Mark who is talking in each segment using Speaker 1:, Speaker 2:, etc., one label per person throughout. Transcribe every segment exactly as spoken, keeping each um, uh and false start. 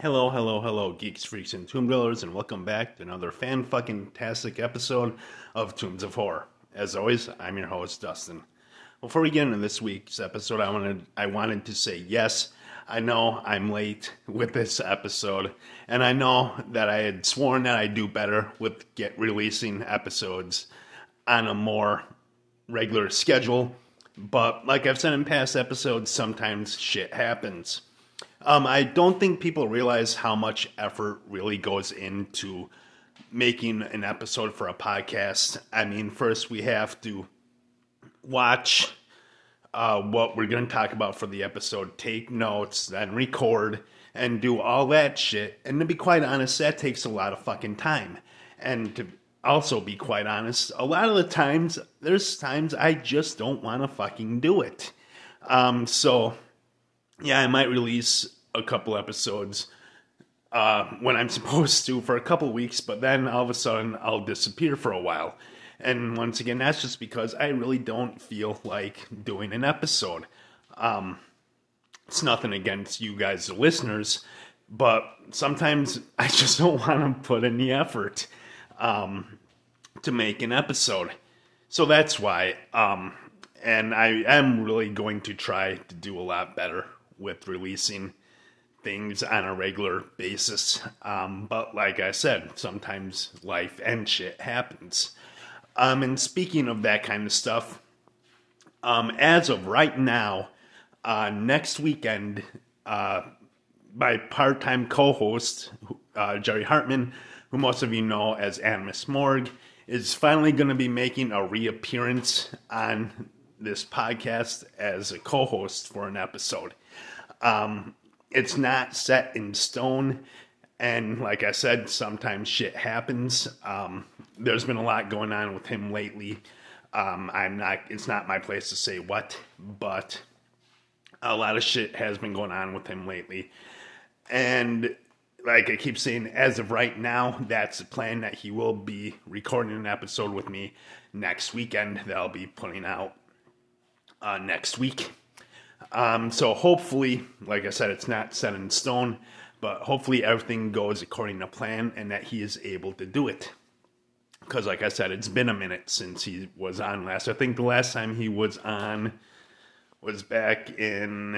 Speaker 1: Hello, hello, hello, geeks, freaks, and tomb dwellers, and welcome back to another fan-fucking-tastic episode of Tombs of Horror. As always, I'm your host, Dustin. Before we get into this week's episode, I wanted I wanted to say yes, I know I'm late with this episode, and I know that I had sworn that I'd do better with get releasing episodes on a more regular schedule, but like I've said in past episodes, sometimes shit happens. Um, I don't think people realize how much effort really goes into making an episode for a podcast. I mean, first we have to watch uh, what we're going to talk about for the episode, take notes, then record, and do all that shit. And to be quite honest, that takes a lot of fucking time. And to also be quite honest, a lot of the times, there's times I just don't want to fucking do it. Um, so... Yeah, I might release a couple episodes uh, when I'm supposed to for a couple weeks, but then all of a sudden I'll disappear for a while. And once again, that's just because I really don't feel like doing an episode. Um, it's nothing against you guys, the listeners, but sometimes I just don't want to put in the effort um, to make an episode. So that's why. Um, and I am really going to try to do a lot better with releasing things on a regular basis. Um, but like I said, sometimes life and shit happens. Um, and speaking of that kind of stuff, um, as of right now, uh, next weekend, uh, my part-time co-host, uh, Jerry Hartman, who most of you know as Animus Morgue, is finally going to be making a reappearance on this podcast as a co-host for an episode. Um, it's not set in stone, and like I said, sometimes shit happens. Um, there's been a lot going on with him lately. Um, I'm not, it's not my place to say what, but a lot of shit has been going on with him lately. And like I keep saying, as of right now, that's the plan, that he will be recording an episode with me next weekend that I'll be putting out uh, next week. Um, so hopefully, like I said, it's not set in stone, but hopefully everything goes according to plan and that he is able to do it. Because like I said, it's been a minute since he was on last. I think the last time he was on was back in,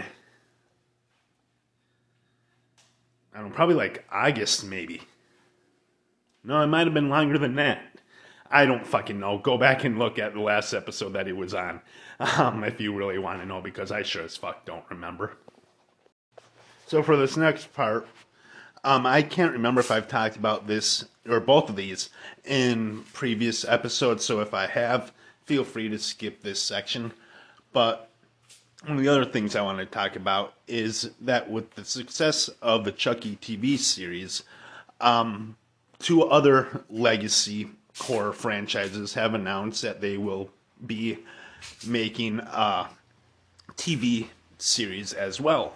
Speaker 1: I don't know, probably like August maybe. No, it might have been longer than that. I don't fucking know. Go back and look at the last episode that he was on, um, if you really want to know, because I sure as fuck don't remember. So for this next part, um, I can't remember if I've talked about this, or both of these, in previous episodes, so if I have, feel free to skip this section. But one of the other things I want to talk about is that with the success of the Chucky T V series, um, two other legacy horror franchises have announced that they will be making a T V series as well.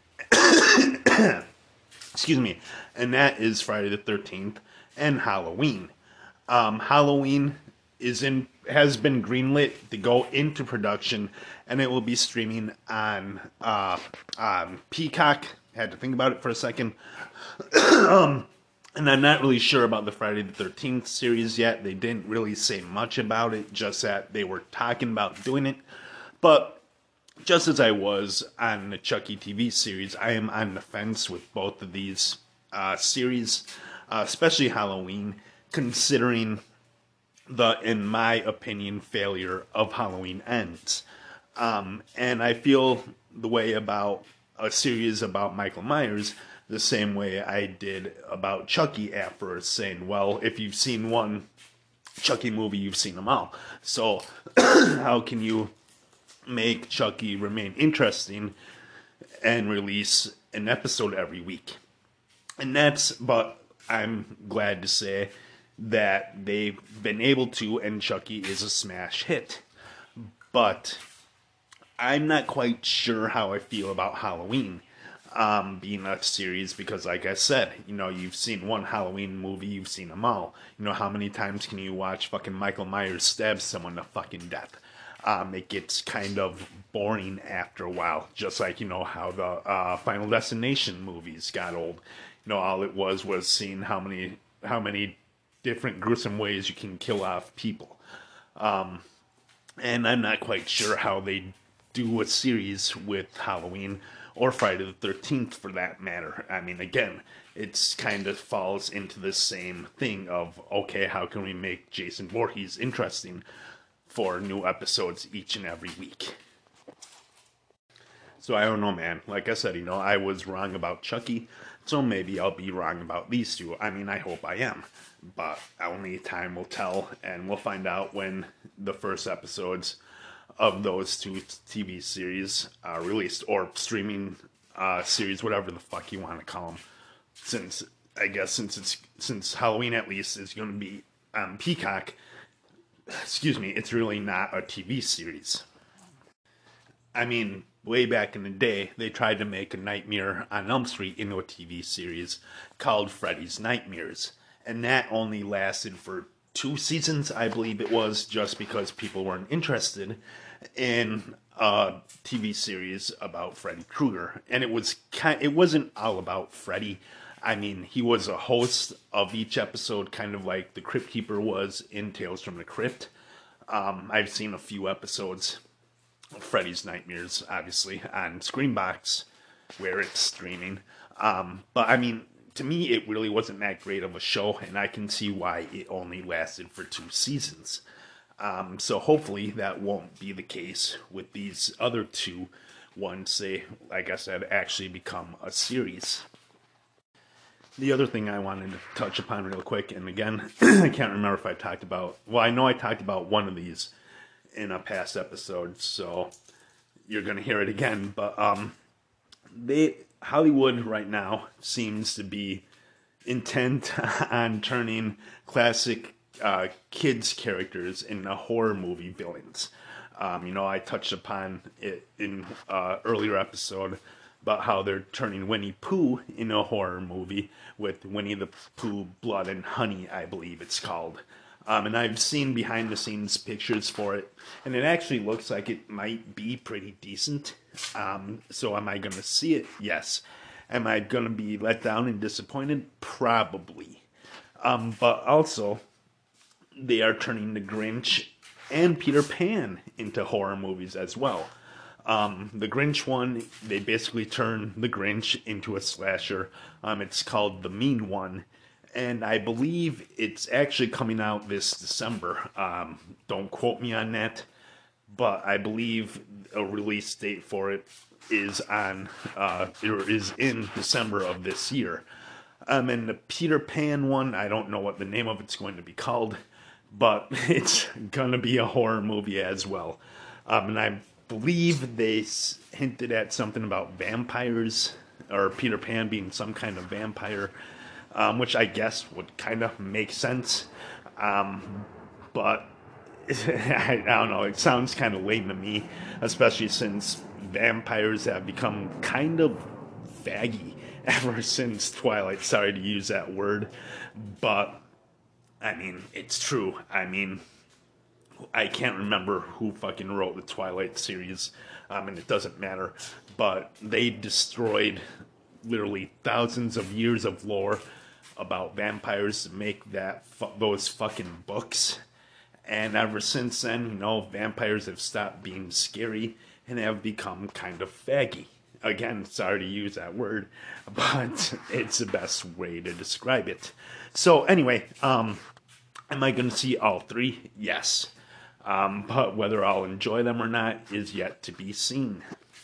Speaker 1: Excuse me. And that is Friday the thirteenth and Halloween. Um, Halloween is in has been greenlit to go into production, and it will be streaming on uh, um, Peacock. Had to think about it for a second. um, And I'm not really sure about the Friday the thirteenth series yet. They didn't really say much about it, just that they were talking about doing it. But just as I was on the Chucky T V series, I am on the fence with both of these uh, series, uh, especially Halloween, considering the, in my opinion, failure of Halloween Ends. Um, and I feel the way about a series about Michael Myers the same way I did about Chucky at first, saying, well, if you've seen one Chucky movie, you've seen them all. So how can you make Chucky remain interesting and release an episode every week? And that's, but I'm glad to say that they've been able to, and Chucky is a smash hit. But I'm not quite sure how I feel about Halloween. Um, being a series, because like I said, you know, you've seen one Halloween movie, you've seen them all. You know, how many times can you watch fucking Michael Myers stab someone to fucking death? Um, it gets kind of boring after a while, just like, you know, how the uh, Final Destination movies got old. you know, all it was was seeing how many how many different gruesome ways you can kill off people. Um, and I'm not quite sure how they do a series with Halloween or Friday the thirteenth for that matter. I mean, again, it's kind of falls into the same thing of, okay, how can we make Jason Voorhees interesting for new episodes each and every week? So I don't know, man. Like I said, you know, I was wrong about Chucky, so maybe I'll be wrong about these two. I mean, I hope I am, but only time will tell, and we'll find out when the first episodes of those two T V series are released, or streaming uh, series, whatever the fuck you want to call them. Since I guess since it's since Halloween at least is going to be on Peacock, excuse me, it's really not a T V series. I mean, way back in the day, they tried to make a Nightmare on Elm Street into a T V series called Freddy's Nightmares. And that only lasted for two seasons, I believe it was, just because people weren't interested in a T V series about Freddy Krueger. And it was kind, it wasn't all about Freddy. I mean, he was a host of each episode, kind of like the Crypt Keeper was in Tales from the Crypt. Um, I've seen a few episodes Freddy's Nightmares, obviously, on Screambox, where it's streaming. Um, but, I mean, to me, it really wasn't that great of a show, and I can see why it only lasted for two seasons. Um, so, hopefully, that won't be the case with these other two once they, like I said, actually become a series. The other thing I wanted to touch upon real quick, and again, I can't remember if I talked about, well, I know I talked about one of these in a past episode, so you're gonna hear it again. But um, they Hollywood right now seems to be intent on turning classic uh, kids characters into horror movie villains. Um, you know, I touched upon it in uh, earlier episode about how they're turning Winnie Pooh into a horror movie with Winnie the Pooh Blood and Honey, I believe it's called. Um, and I've seen behind-the-scenes pictures for it, and it actually looks like it might be pretty decent. Um, so am I going to see it? Yes. Am I going to be let down and disappointed? Probably. Um, but also, they are turning The Grinch and Peter Pan into horror movies as well. Um, the Grinch one, they basically turn The Grinch into a slasher. Um, it's called The Mean One. And I believe it's actually coming out this December. Um, don't quote me on that, but I believe a release date for it is on uh, or is in December of this year. Um, and the Peter Pan one, I don't know what the name of it's going to be called, but it's gonna be a horror movie as well. Um, and I believe they hinted at something about vampires, or Peter Pan being some kind of vampire. Um, which I guess would kind of make sense. Um, but I, I don't know, it sounds kind of lame to me, especially since vampires have become kind of faggy ever since Twilight. Sorry to use that word, but I mean, it's true. I mean, I can't remember who fucking wrote the Twilight series, um, and it doesn't matter, but they destroyed literally thousands of years of lore about vampires to make that fu- those fucking books. And ever since then, you know, vampires have stopped being scary and have become kind of faggy. Again, sorry to use that word, but it's the best way to describe it. So anyway, um, am I going to see all three? Yes. Um, but whether I'll enjoy them or not is yet to be seen.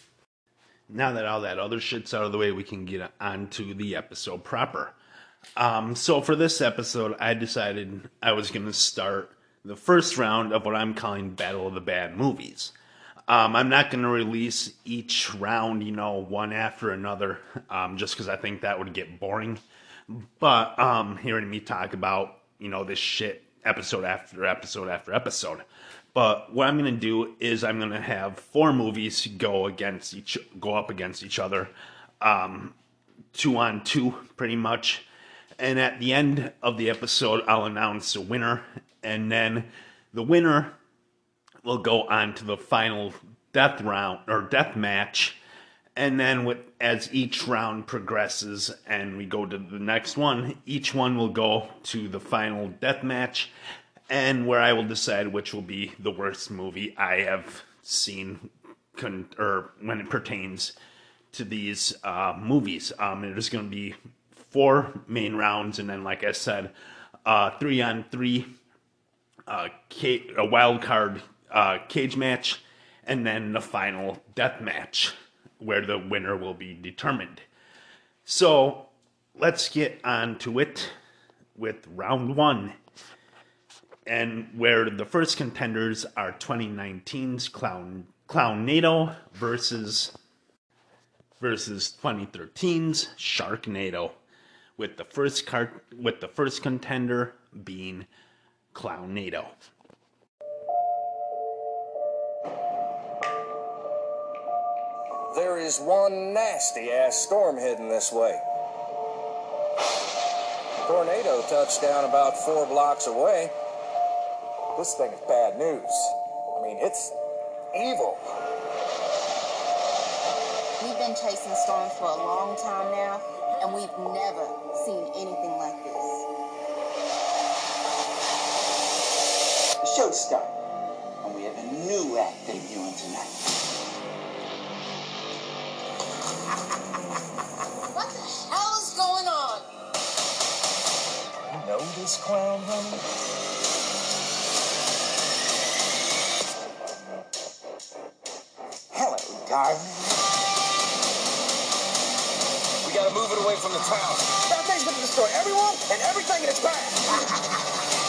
Speaker 1: Now that all that other shit's out of the way, we can get on to the episode proper. Um, so for this episode, I decided I was going to start the first round of what I'm calling Battle of the Bad Movies. Um, I'm not going to release each round, you know, one after another, um, just because I think that would get boring. But um, hearing me talk about, you know, this shit episode after episode after episode. But what I'm going to do is I'm going to have four movies go against each, go up against each other, um, two on two, pretty much. And at the end of the episode, I'll announce a winner, and then the winner will go on to the final death round or death match, And then with, as each round progresses and we go to the next one, each one will go to the final death match, and where I will decide which will be the worst movie I have seen con- or when it pertains to these uh, movies. Um, it is going to be four main rounds, and then, like I said, uh, three on three, uh, ca- a wild card uh, cage match, and then the final death match, where the winner will be determined. So let's get on to it with round one, and where the first contenders are twenty nineteen's Clown Clownado versus versus twenty thirteen's Sharknado, with the first cart with the first contender being Clownado.
Speaker 2: There is one nasty-ass storm heading this way. Tornado touched down about four blocks away. This thing is bad news. I mean, it's evil.
Speaker 3: We've been chasing storms for a long time now, and we've never seen anything like this.
Speaker 4: The show's starting, and we have a new act debuting tonight.
Speaker 3: What the hell is going on?
Speaker 2: You know this clown, honey?
Speaker 4: Hello, darling.
Speaker 2: We gotta move it away from the town. That thing's gonna destroy everyone and everything in its path.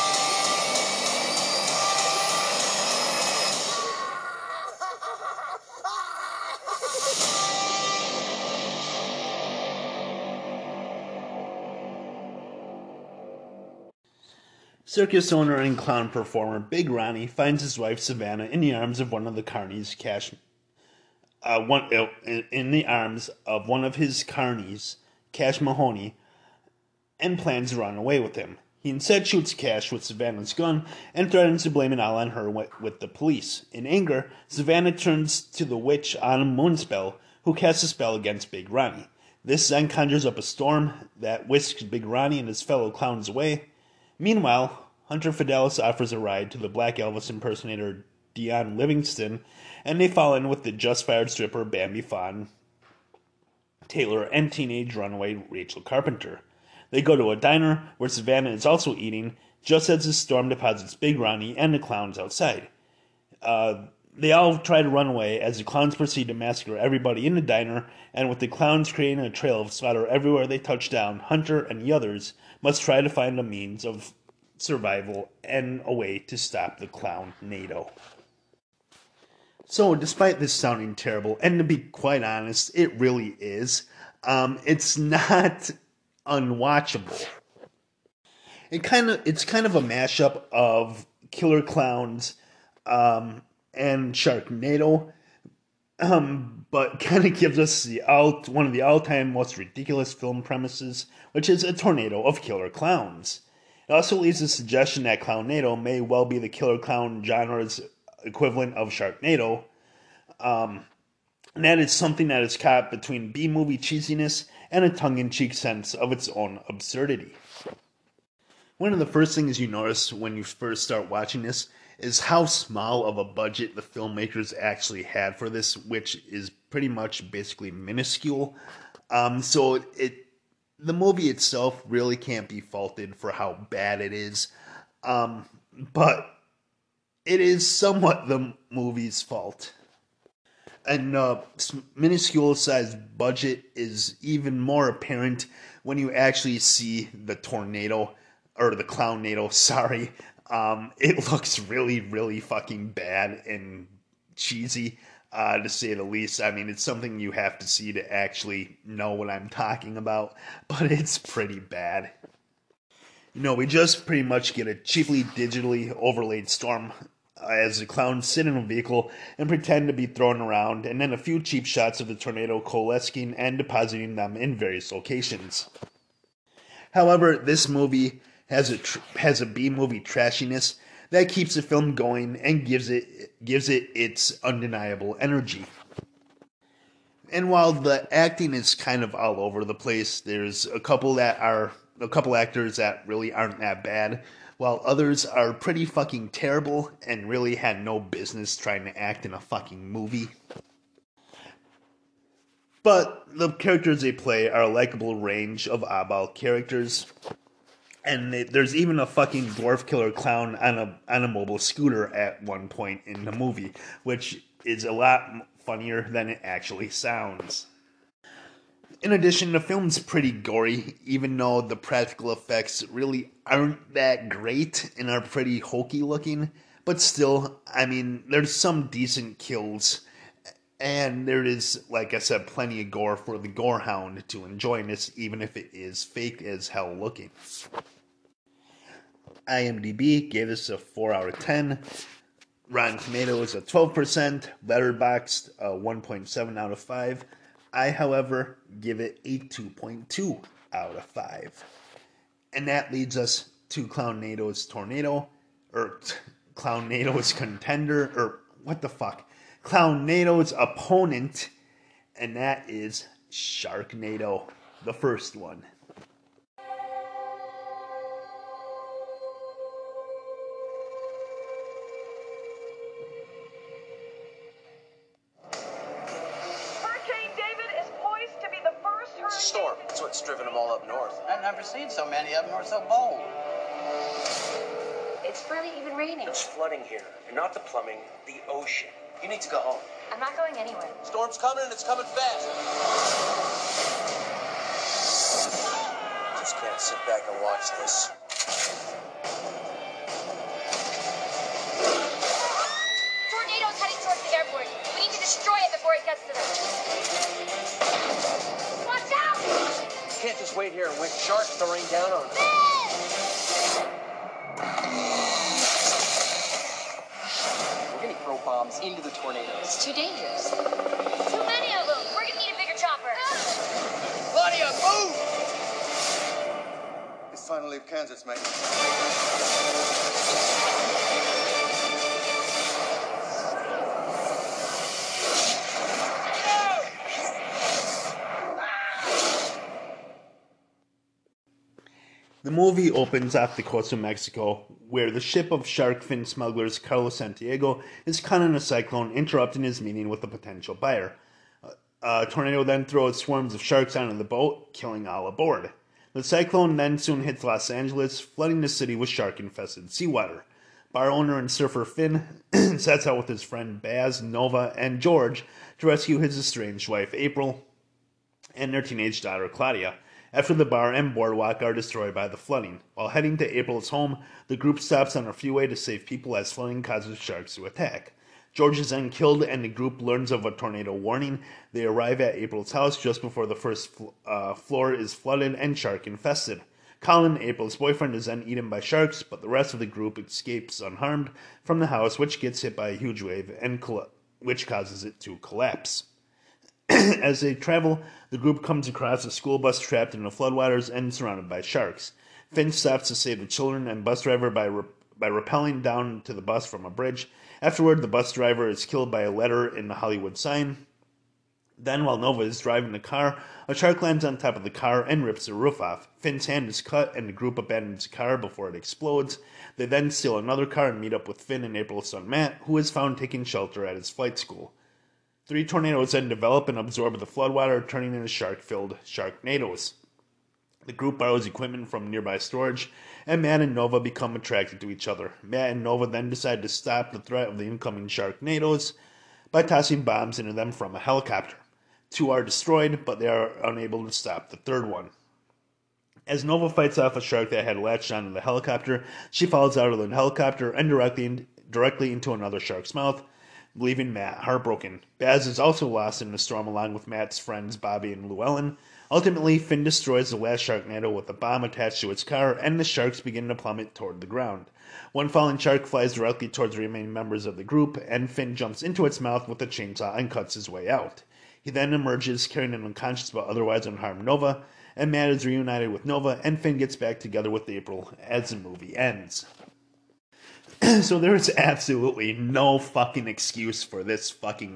Speaker 1: Circus owner and clown performer Big Ronnie finds his wife Savannah in the arms of one of the carnies, Cash. Uh, one uh, in the arms of one of his carnies, Cash Mahoney, and plans to run away with him. He instead shoots Cash with Savannah's gun and threatens to blame it all on her with, with the police. In anger, Savannah turns to the witch Autumn Moonspell, who casts a spell against Big Ronnie. This then conjures up a storm that whisks Big Ronnie and his fellow clowns away. Meanwhile, Hunter Fidelis offers a ride to the Black Elvis impersonator Dion Livingston, and they fall in with the just-fired stripper Bambi Fawn Taylor and teenage runaway Rachel Carpenter. They go to a diner where Savannah is also eating, just as the storm deposits Big Ronnie and the clowns outside. Uh, they all try to run away as the clowns proceed to massacre everybody in the diner, and with the clowns creating a trail of slaughter everywhere they touch down, Hunter and the others must try to find a means of survival and a way to stop the Clownado. So, despite this sounding terrible, and to be quite honest, it really is, um, it's not unwatchable. It kind of it's kind of a mashup of Killer Clowns um, and Sharknado, um, but kind of gives us the all, one of the all-time most ridiculous film premises, which is a tornado of killer clowns. It also leaves the suggestion that Clownado may well be the killer clown genre's equivalent of Sharknado, um, and that is something that is caught between B-movie cheesiness and a tongue-in-cheek sense of its own absurdity. One of the first things you notice when you first start watching this is how small of a budget the filmmakers actually had for this, which is pretty much basically minuscule. Um, so it the movie itself really can't be faulted for how bad it is, um, but it is somewhat the movie's fault. And uh, minuscule sized budget is even more apparent when you actually see the tornado, or the Clownado, sorry. Um, it looks really, really fucking bad and cheesy, uh, to say the least. I mean, it's something you have to see to actually know what I'm talking about, but it's pretty bad. You know, we just pretty much get a cheaply digitally overlaid storm uh, as the clowns sit in a vehicle and pretend to be thrown around, and then a few cheap shots of the tornado coalescing and depositing them in various locations. However, this movie has a tr- has a B-movie trashiness that keeps the film going and gives it gives it its undeniable energy. And while the acting is kind of all over the place, there's a couple that are a couple actors that really aren't that bad, while others are pretty fucking terrible and really had no business trying to act in a fucking movie. But the characters they play are a likable range of oddball characters. And they, there's even a fucking dwarf killer clown on a on a mobile scooter at one point in the movie, which is a lot funnier than it actually sounds. In addition, the film's pretty gory, even though the practical effects really aren't that great and are pretty hokey looking. But still, I mean, there's some decent kills. And there is, like I said, plenty of gore for the gore hound to enjoy this, even if it is fake as hell looking. IMDb gave this a four out of ten. Rotten Tomatoes a twelve percent. Letterboxd a one point seven out of five. I, however, give it a two point two out of five. And that leads us to Clownado's Tornado, or t- Clownado's Contender, or what the fuck? Clownado's opponent, and that is Sharknado, the first one.
Speaker 5: Hurricane David is poised to be the first hurricane.
Speaker 6: It's a storm. That's what's driven them all up north.
Speaker 4: I've never seen so many of them or so bold.
Speaker 3: It's barely even raining.
Speaker 6: There's flooding here, and not the plumbing, the ocean. You need to go home.
Speaker 3: I'm not going anywhere.
Speaker 6: Storm's coming, and it's coming fast. Just can't sit back and watch this.
Speaker 7: Tornado's heading towards the airport. We need to destroy it before it gets to them. Watch out!
Speaker 6: You can't just wait here and wait for sharks to rain down on us. We're gonna throw bombs into the tornado.
Speaker 3: It's too dangerous.
Speaker 7: Too many of them. We're gonna need a bigger chopper.
Speaker 6: Claudia, move!
Speaker 8: It's time to leave Kansas, mate.
Speaker 1: The movie opens off the coast of Mexico, where the ship of shark fin smugglers Carlos Santiago is caught in a cyclone, interrupting his meeting with a potential buyer. A tornado then throws swarms of sharks onto the boat, killing all aboard. The cyclone then soon hits Los Angeles, flooding the city with shark-infested seawater. Bar owner and surfer Finn sets out with his friend Baz, Nova, and George to rescue his estranged wife April and their teenage daughter Claudia, after the bar and boardwalk are destroyed by the flooding. While heading to April's home, the group stops on a freeway to save people as flooding causes sharks to attack. George is then killed, and the group learns of a tornado warning. They arrive at April's house just before the first uh, floor is flooded and shark-infested. Colin, April's boyfriend, is then eaten by sharks, but the rest of the group escapes unharmed from the house, which gets hit by a huge wave, and coll- which causes it to collapse. As they travel, the group comes across a school bus trapped in the floodwaters and surrounded by sharks. Finn stops to save the children and bus driver by re- by rappelling down to the bus from a bridge. Afterward, the bus driver is killed by a letter in the Hollywood sign. Then, while Nova is driving the car, a shark lands on top of the car and rips the roof off. Finn's hand is cut, and the group abandons the car before it explodes. They then steal another car and meet up with Finn and April's son Matt, who is found taking shelter at his flight school. Three tornadoes then develop and absorb the floodwater, turning into shark-filled Sharknadoes. The group borrows equipment from nearby storage, and Matt and Nova become attracted to each other. Matt and Nova then decide to stop the threat of the incoming Sharknadoes by tossing bombs into them from a helicopter. Two are destroyed, but they are unable to stop the third one. As Nova fights off a shark that had latched onto the helicopter, she falls out of the helicopter and directly, in, directly into another shark's mouth, leaving Matt heartbroken. Baz is also lost in the storm along with Matt's friends Bobby and Llewellyn. Ultimately, Finn destroys the last Sharknado with a bomb attached to its car, and the sharks begin to plummet toward the ground. One fallen shark flies directly towards the remaining members of the group, and Finn jumps into its mouth with a chainsaw and cuts his way out. He then emerges, carrying an unconscious but otherwise unharmed Nova, and Matt is reunited with Nova, and Finn gets back together with April as the movie ends. So there is absolutely no fucking excuse for this fucking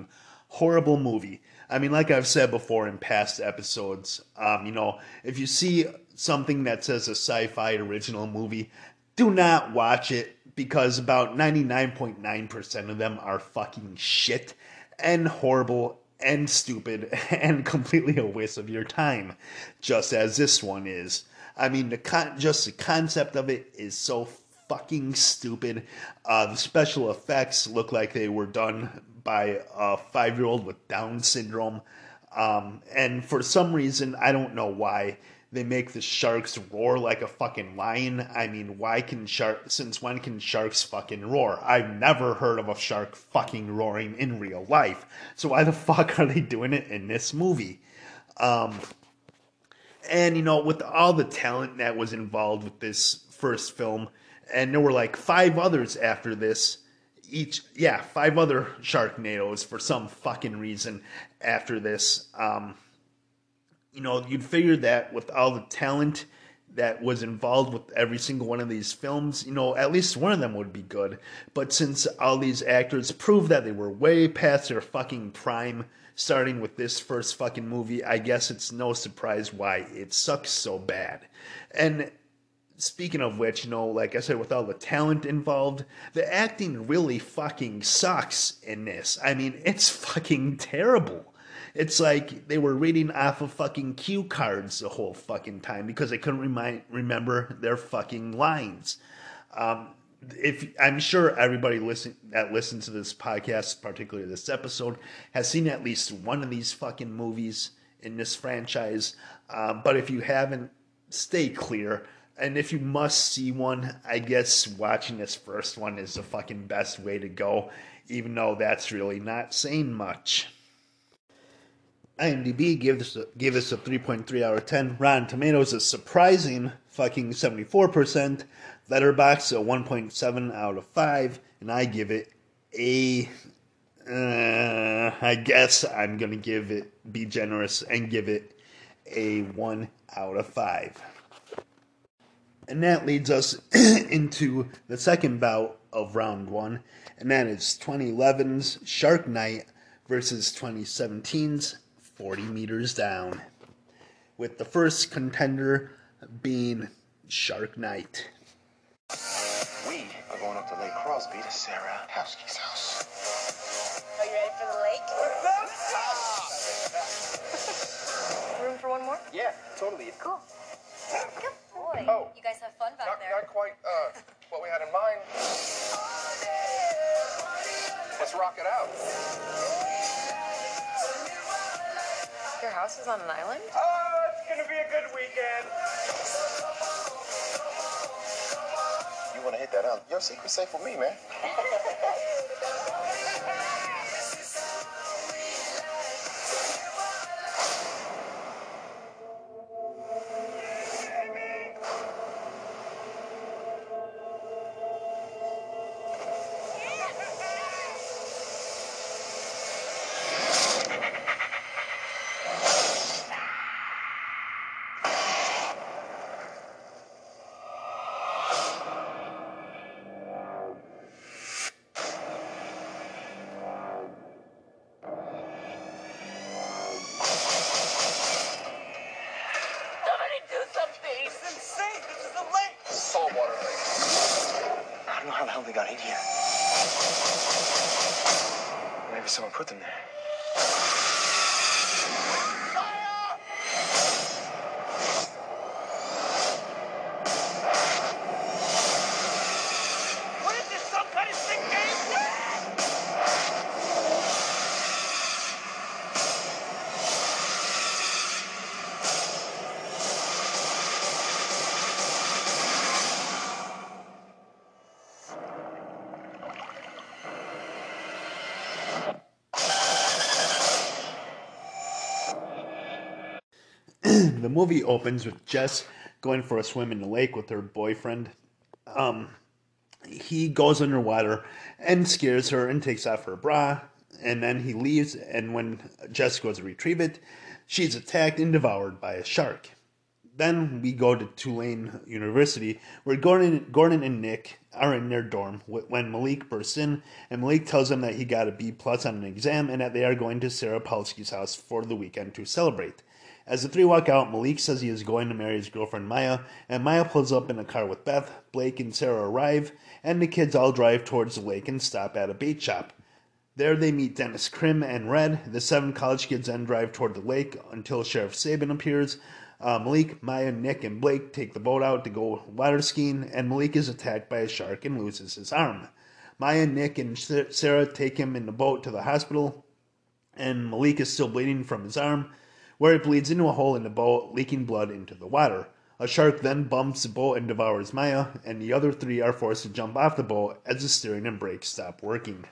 Speaker 1: horrible movie. I mean, like I've said before in past episodes, um, you know, if you see something that says a sci-fi original movie, do not watch it, because about ninety-nine point nine percent of them are fucking shit and horrible and stupid and completely a waste of your time, just as this one is. I mean, the con- just the concept of it is so fucking stupid. Uh, the special effects look like they were done by a five-year-old with Down syndrome. Um, and for some reason, I don't know why, they make the sharks roar like a fucking lion. I mean, why can shark? Since when can sharks fucking roar? I've never heard of a shark fucking roaring in real life. So why the fuck are they doing it in this movie? Um, and, you know, with all the talent that was involved with this first film, and there were like five others after this, each, yeah, five other Sharknadoes for some fucking reason after this. Um, you know, you'd figure that with all the talent that was involved with every single one of these films, you know, at least one of them would be good. But since all these actors proved that they were way past their fucking prime, starting with this first fucking movie, I guess it's no surprise why it sucks so bad. And speaking of which, you know, like I said, with all the talent involved, the acting really fucking sucks in this. I mean, it's fucking terrible. It's like they were reading off of fucking cue cards the whole fucking time because they couldn't remind, remember their fucking lines. Um, if I'm sure everybody listen, that listens to this podcast, particularly this episode, has seen at least one of these fucking movies in this franchise. Um, but if you haven't, stay clear. And if you must see one, I guess watching this first one is the fucking best way to go, even though that's really not saying much. IMDb gave this a, gave this a three point three out of ten. Rotten Tomatoes a surprising fucking seventy-four percent. Letterboxd a one point seven out of five. And I give it a... Uh, I guess I'm going to give it, be generous, and give it a one out of five. And that leads us into the second bout of round one. And that is twenty eleven's Shark Night versus twenty seventeen's forty meters down, with the first contender being Shark Night.
Speaker 8: We are going up to Lake Crosby to Sarah Houseke's house.
Speaker 7: Are you ready for the lake? Room for one more?
Speaker 8: Yeah, totally.
Speaker 7: Cool. Good boy.
Speaker 8: Oh.
Speaker 7: You guys have fun back
Speaker 8: Not,
Speaker 7: there.
Speaker 8: not quite uh, what we had in mind. Let's rock it out.
Speaker 7: Your house is on an island?
Speaker 8: Oh, it's gonna be a good weekend. You wanna hit that up? Your secret's safe with me, man. Saltwater lake. I don't know how the hell they got in here. Maybe someone put them there.
Speaker 6: What is this, some kind of sick game?
Speaker 1: The movie opens with Jess going for a swim in the lake with her boyfriend. Um, he goes underwater and scares her and takes off her bra, and then he leaves, and when Jess goes to retrieve it, she's attacked and devoured by a shark. Then we go to Tulane University, where Gordon, Gordon and Nick are in their dorm when Malik bursts in, and Malik tells them that he got a B plus on an exam and that they are going to Sarah Palsky's house for the weekend to celebrate. As the three walk out, Malik says he is going to marry his girlfriend Maya, and Maya pulls up in a car with Beth. Blake and Sarah arrive, and the kids all drive towards the lake and stop at a bait shop. There they meet Dennis Krim and Red. The seven college kids then drive toward the lake until Sheriff Sabin appears. Uh, Malik, Maya, Nick, and Blake take the boat out to go water skiing, and Malik is attacked by a shark and loses his arm. Maya, Nick, and Sarah take him in the boat to the hospital, and Malik is still bleeding from his arm, where it bleeds into a hole in the boat, leaking blood into the water. A shark then bumps the boat and devours Maya, and the other three are forced to jump off the boat as the steering and brakes stop working.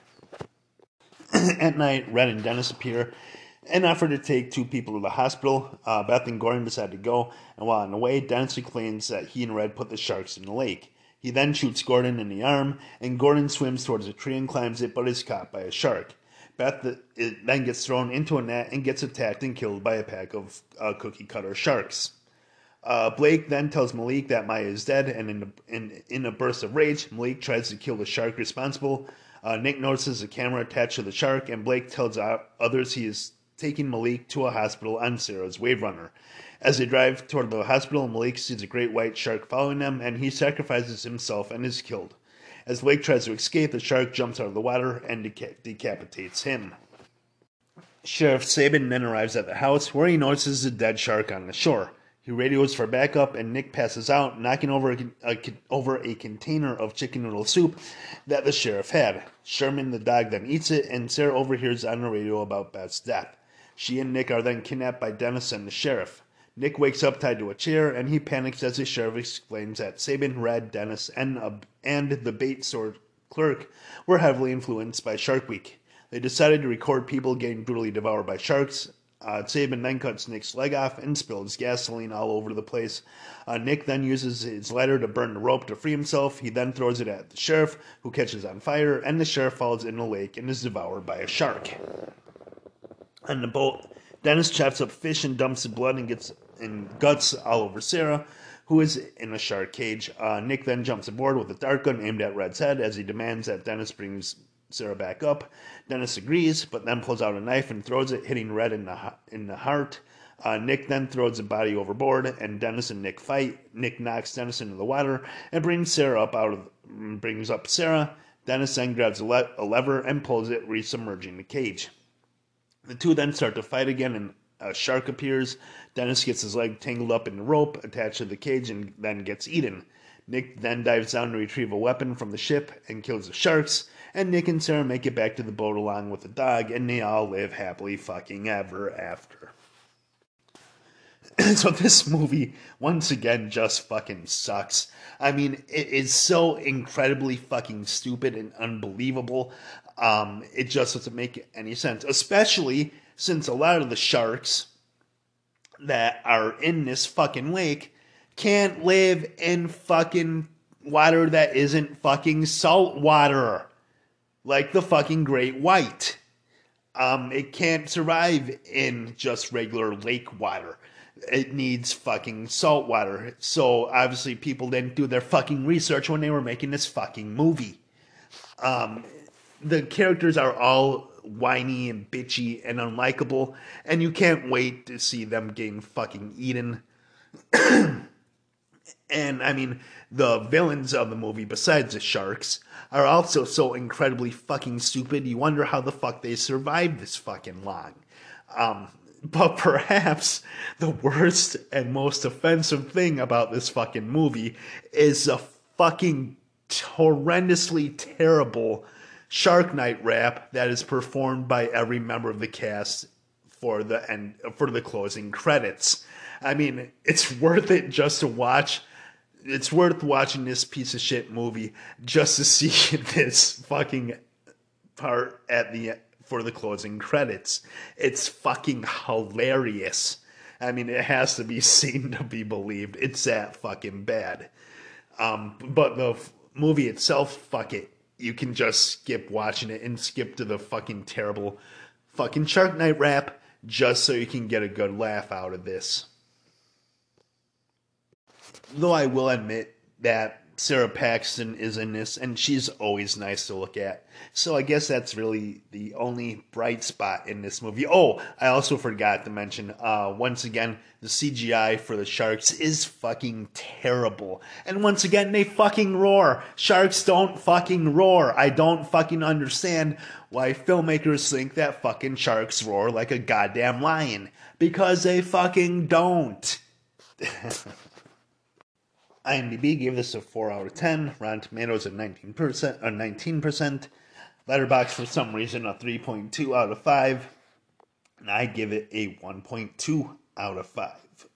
Speaker 1: At night, Red and Dennis appear and offer to take two people to the hospital. Uh, Beth and Gordon decide to go, and while on the way, Dennis explains that he and Red put the sharks in the lake. He then shoots Gordon in the arm, and Gordon swims towards a tree and climbs it, but is caught by a shark. Beth then gets thrown into a net and gets attacked and killed by a pack of uh, cookie-cutter sharks. Uh, Blake then tells Malik that Maya is dead, and in, a, in, in a burst of rage, Malik tries to kill the shark responsible. Uh, Nick notices a camera attached to the shark, and Blake tells others he is taking Malik to a hospital on Sarah's Wave Runner. As they drive toward the hospital, Malik sees a great white shark following them, and he sacrifices himself and is killed. As Blake tries to escape, the shark jumps out of the water and deca- decapitates him. Sheriff Sabin then arrives at the house, where he notices a dead shark on the shore. He radios for backup, and Nick passes out, knocking over a, a, over a container of chicken noodle soup that the sheriff had. Sherman, the dog, then eats it, and Sarah overhears on the radio about Beth's death. She and Nick are then kidnapped by Dennis and the sheriff. Nick wakes up tied to a chair, and he panics as the sheriff explains that Sabin, Red, Dennis, and, uh, and the bait store clerk were heavily influenced by Shark Week. They decided to record people getting brutally devoured by sharks. Uh, Sabin then cuts Nick's leg off and spills gasoline all over the place. Uh, Nick then uses his lighter to burn the rope to free himself. He then throws it at the sheriff, who catches on fire, and the sheriff falls in the lake and is devoured by a shark. On the boat, Dennis chops up fish and dumps the blood and gets and guts all over Sarah, who is in a shark cage. Uh, Nick then jumps aboard with a dart gun aimed at Red's head as he demands that Dennis brings Sarah back up. Dennis agrees, but then pulls out a knife and throws it, hitting Red in the in the heart. Uh, Nick then throws the body overboard, and Dennis and Nick fight. Nick knocks Dennis into the water and brings Sarah up out of brings up Sarah. Dennis then grabs a, le- a lever and pulls it, resubmerging the cage. The two then start to fight again, and a shark appears. Dennis gets his leg tangled up in the rope attached to the cage and then gets eaten. Nick then dives down to retrieve a weapon from the ship and kills the sharks, and Nick and Sarah make it back to the boat along with the dog, and they all live happily fucking ever after. So this movie, once again, just fucking sucks. I mean, it is so incredibly fucking stupid and unbelievable. Um, it just doesn't make any sense, especially since a lot of the sharks that are in this fucking lake can't live in fucking water that isn't fucking salt water, like the fucking great white. Um, it can't survive in just regular lake water. It needs fucking salt water. So obviously people didn't do their fucking research when they were making this fucking movie. Um, the characters are all whiny and bitchy and unlikable, and you can't wait to see them getting fucking eaten. And, I mean, the villains of the movie, besides the sharks, are also so incredibly fucking stupid, you wonder how the fuck they survived this fucking long. Um, but perhaps the worst and most offensive thing about this fucking movie is a fucking horrendously terrible Shark Night rap that is performed by every member of the cast for the end, for the closing credits. I mean, it's worth it just to watch. It's worth watching this piece of shit movie just to see this fucking part at the for the closing credits. It's fucking hilarious. I mean, it has to be seen to be believed. It's that fucking bad. Um, but the f- movie itself, fuck it. You can just skip watching it and skip to the fucking terrible fucking Shark Night rap just so you can get a good laugh out of this. Though I will admit that Sarah Paxton is in this, and she's always nice to look at. So I guess that's really the only bright spot in this movie. Oh, I also forgot to mention, uh, once again, the C G I for the sharks is fucking terrible. And once again, they fucking roar. Sharks don't fucking roar. I don't fucking understand why filmmakers think that fucking sharks roar like a goddamn lion. Because they fucking don't. IMDb gave this a four out of ten. Rotten Tomatoes at nineteen percent, or nineteen percent. Letterboxd, for some reason, a three point two out of five. And I give it a one point two out of five.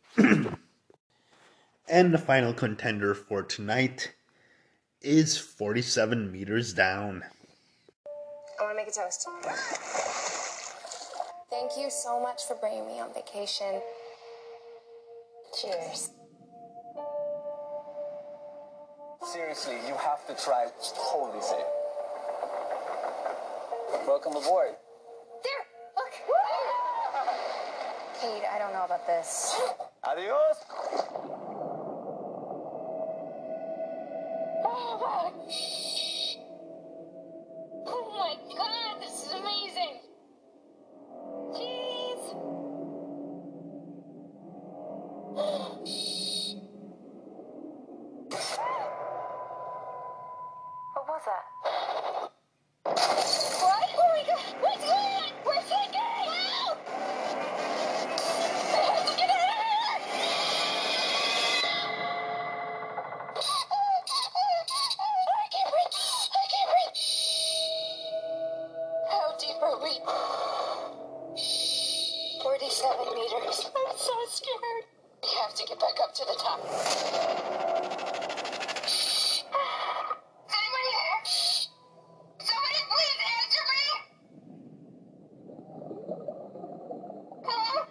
Speaker 1: And the final contender for tonight is forty-seven Meters Down.
Speaker 7: I want to make a toast. Thank you so much for bringing me on vacation. Cheers.
Speaker 2: Seriously, you have to try. It's totally safe. Welcome aboard.
Speaker 7: There! Look! Kate, I don't know about this.
Speaker 2: Adios.
Speaker 7: Oh my god, this is amazing! Jeez! What was that? What? Oh my god! What's going on? We're sinking! Help! I have to get out of here! I can't breathe! I can't breathe! How deep are we? forty-seven meters. I'm so scared. We have to get back up to the top. Is anyone here? Somebody please answer me! Hello?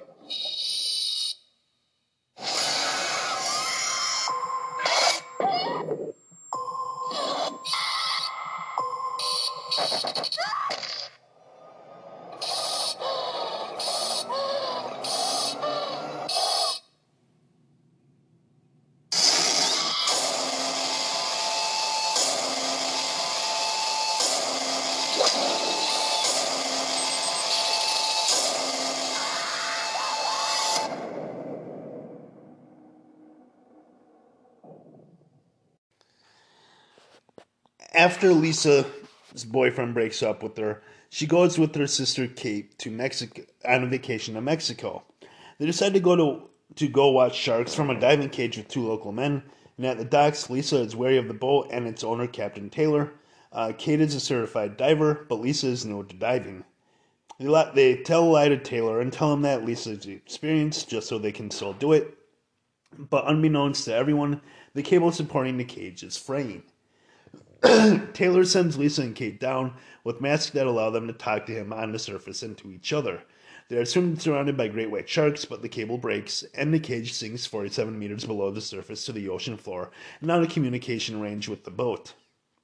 Speaker 1: After Lisa's boyfriend breaks up with her, she goes with her sister Kate to Mexico on a vacation to Mexico. They decide to go to to go watch sharks from a diving cage with two local men. And at the docks, Lisa is wary of the boat and its owner, Captain Taylor. Uh, Kate is a certified diver, but Lisa is new to diving. They, li- they tell a lie to Taylor and tell him that Lisa is experienced just so they can still do it. But unbeknownst to everyone, the cable supporting the cage is fraying. Taylor sends Lisa and Kate down with masks that allow them to talk to him on the surface and to each other. They are soon surrounded by great white sharks, but the cable breaks, and the cage sinks forty-seven meters below the surface to the ocean floor and out of communication range with the boat.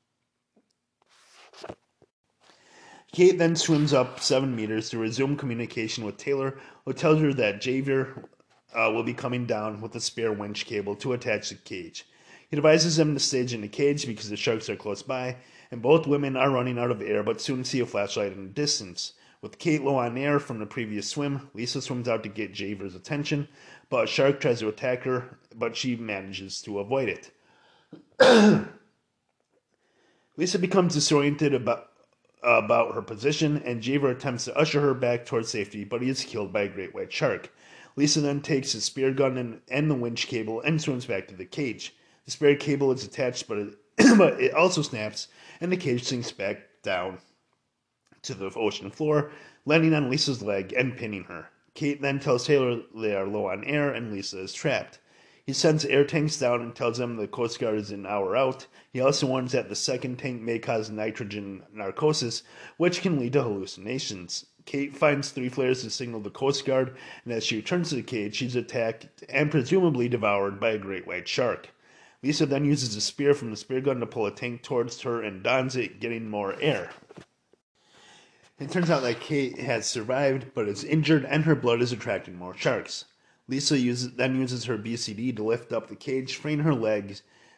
Speaker 1: Kate then swims up seven meters to resume communication with Taylor, who tells her that Javier uh, will be coming down with a spare winch cable to attach the cage. He advises them to stage in the cage because the sharks are close by, and both women are running out of air but soon see a flashlight in the distance. With Kate low on air from the previous swim, Lisa swims out to get Javier's attention, but a shark tries to attack her, but she manages to avoid it. Lisa becomes disoriented about, uh, about her position, and Javier attempts to usher her back towards safety, but he is killed by a great white shark. Lisa then takes his spear gun and, and the winch cable and swims back to the cage. The spare cable is attached, but it, but it also snaps, and the cage sinks back down to the ocean floor, landing on Lisa's leg and pinning her. Kate then tells Taylor they are low on air, and Lisa is trapped. He sends air tanks down and tells them the Coast Guard is an hour out. He also warns that the second tank may cause nitrogen narcosis, which can lead to hallucinations. Kate finds three flares to signal the Coast Guard, and as she returns to the cage, she's attacked and presumably devoured by a great white shark. Lisa then uses a spear from the spear gun to pull a tank towards her and dons it, getting more air. It turns out that Kate has survived, but is injured, and her blood is attracting more sharks. Lisa uses, then uses her B C D to lift up the cage, freeing her legs,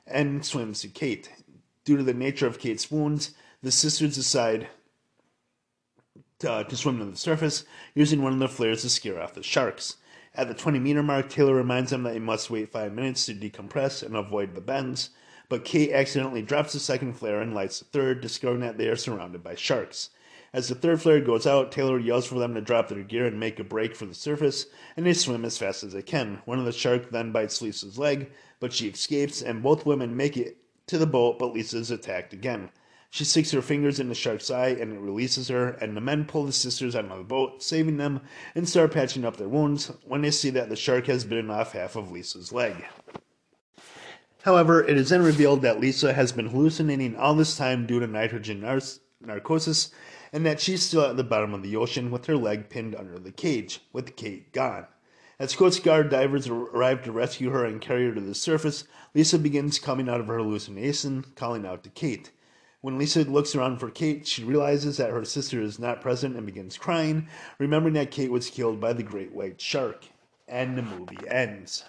Speaker 1: and swims to Kate. Due to the nature of Kate's wounds, the sisters decide to, uh, to swim to the surface, using one of the flares to scare off the sharks. At the twenty meter mark, Taylor reminds them that they must wait five minutes to decompress and avoid the bends, but Kate accidentally drops the second flare and lights the third, discovering that they are surrounded by sharks. As the third flare goes out, Taylor yells for them to drop their gear and make a break for the surface, and they swim as fast as they can. One of the sharks then bites Lisa's leg, but she escapes, and both women make it to the boat, but Lisa is attacked again. She sticks her fingers in the shark's eye, and it releases her, and the men pull the sisters out of the boat, saving them, and start patching up their wounds when they see that the shark has bitten off half of Lisa's leg. However, it is then revealed that Lisa has been hallucinating all this time due to nitrogen nar- narcosis, and that she's still at the bottom of the ocean with her leg pinned under the cage, with Kate gone. As Coast Guard divers arrive to rescue her and carry her to the surface, Lisa begins coming out of her hallucination, calling out to Kate. When Lisa looks around for Kate, she realizes that her sister is not present and begins crying, remembering that Kate was killed by the great white shark. And the movie ends.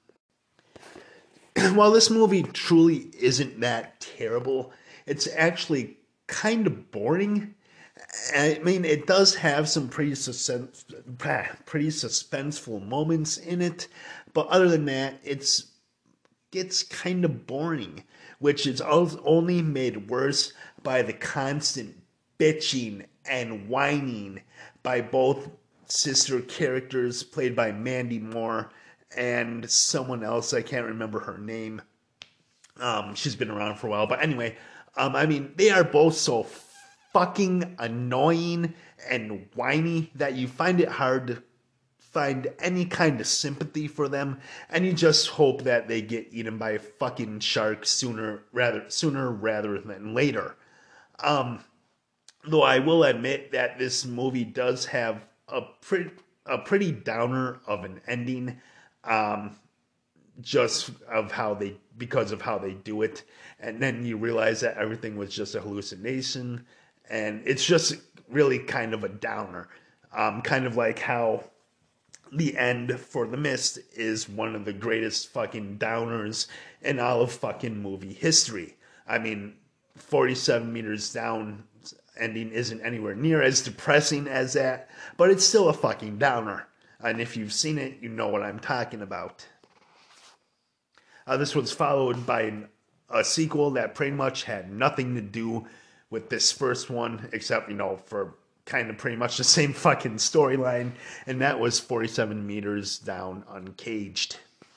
Speaker 1: While this movie truly isn't that terrible, it's actually kind of boring. I mean, it does have some pretty, sus- pretty suspenseful moments in it, but other than that, it's gets kind of boring, which is only made worse by the constant bitching and whining by both sister characters played by Mandy Moore and someone else. I can't remember her name. Um, she's been around for a while, but anyway, um, I mean, they are both so fucking annoying and whiny that you find it hard to find any kind of sympathy for them, and you just hope that they get eaten by a fucking shark sooner rather sooner rather than later. Um, though I will admit that this movie does have a pretty a pretty downer of an ending, um, just of how they because of how they do it, and then you realize that everything was just a hallucination, and it's just really kind of a downer, um, kind of like how the end for The Mist is one of the greatest fucking downers in all of fucking movie history. I mean, forty-seven meters down ending isn't anywhere near as depressing as that, but it's still a fucking downer. And if you've seen it, you know what I'm talking about. Uh, this was followed by an, a sequel that pretty much had nothing to do with this first one, except, you know, for kind of pretty much the same fucking storyline, and that was forty-seven meters down Uncaged.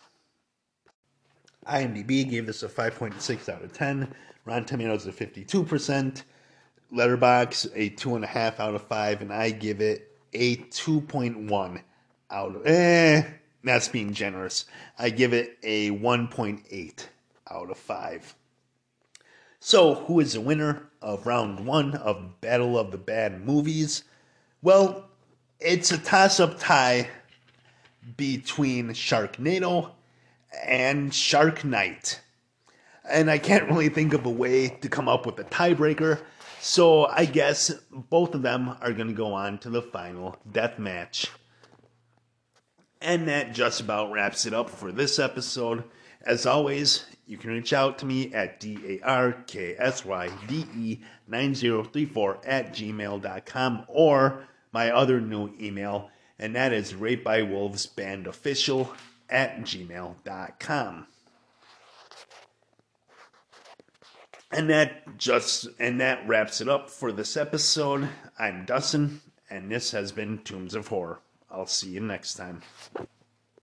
Speaker 1: IMDb gave this a five point six out of ten, Rotten Tomatoes a fifty-two percent, Letterboxd a two point five out of five, and I give it a two point one out of, eh, that's being generous. I give it a one point eight out of five. So, who is the winner of round one of Battle of the Bad Movies? Well, it's a toss-up tie between Sharknado and Shark Night. And I can't really think of a way to come up with a tiebreaker, so I guess both of them are going to go on to the final death match. And that just about wraps it up for this episode. As always, you can reach out to me at D A R K S Y D E nine zero three four at gmail dot com, or my other new email, and that is rapebywolvesbandofficial at gmail dot com. And that just and that wraps it up for this episode. I'm Dustin, and this has been Tombs of Horror. I'll see you next time.